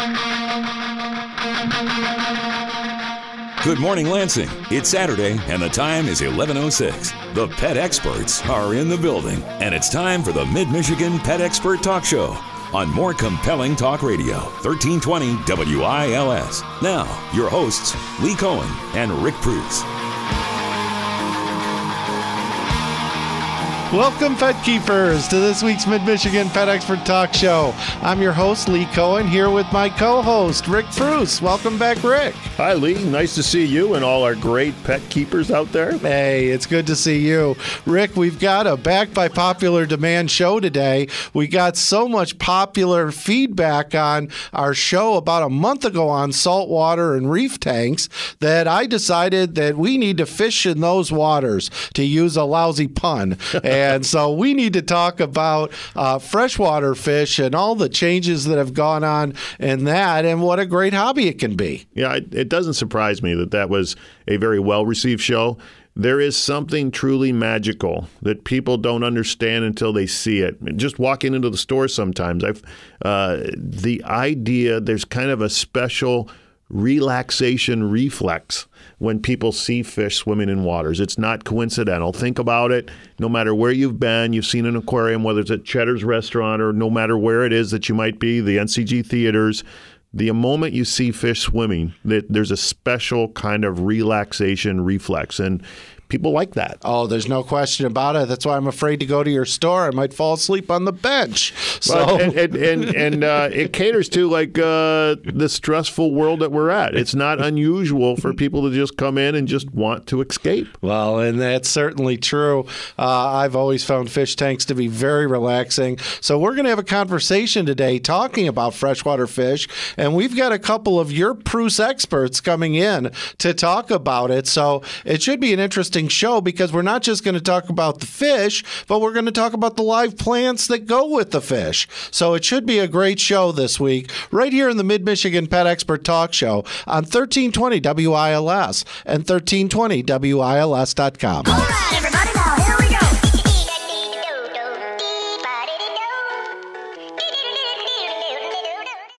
Good morning, Lansing. It's Saturday, and the time is 11:06. The pet experts are in the building, and it's time for the Mid-Michigan Pet Expert Talk Show on More Compelling Talk Radio, 1320 WILS. Now, your hosts, Lee Cohen and Rick Pruse. Welcome, pet keepers, to this week's Mid-Michigan Pet Expert Talk Show. I'm your host, Lee Cohen, here with my co-host, Rick Pruse. Welcome back, Rick. Hi, Lee. Nice to see you and all our great pet keepers out there. Hey, it's good to see you. Rick, we've got a backed by popular demand show today. We got so much popular feedback on our show about a month ago on saltwater and reef tanks that I decided that we need to fish in those waters, to use a lousy pun. And so we need to talk about freshwater fish and all the changes that have gone on in that, and what a great hobby it can be. Yeah, it doesn't surprise me that was a very well-received show. There is something truly magical that people don't understand until they see it. Just walking into the store sometimes, the idea, there's kind of a special relaxation reflex when people see fish swimming in waters. It's not coincidental. Think about it. No matter where you've been, you've seen an aquarium, whether it's at Cheddar's restaurant or no matter where it is that you might be, the NCG theaters, the moment you see fish swimming, there's a special kind of relaxation reflex. And people like that. Oh, there's no question about it. That's why I'm afraid to go to your store. I might fall asleep on the bench. So, and it caters to like the stressful world that we're at. It's not unusual for people to just come in and just want to escape. Well, and that's certainly true. I've always found fish tanks to be very relaxing. So we're going to have a conversation today talking about freshwater fish, and we've got a couple of your Pruse experts coming in to talk about it. So it should be an interesting show, because we're not just going to talk about the fish, but we're going to talk about the live plants that go with the fish. So it should be a great show this week, right here in the Mid-Michigan Pet Expert Talk Show on 1320 WILS and 1320WILS.com. All right,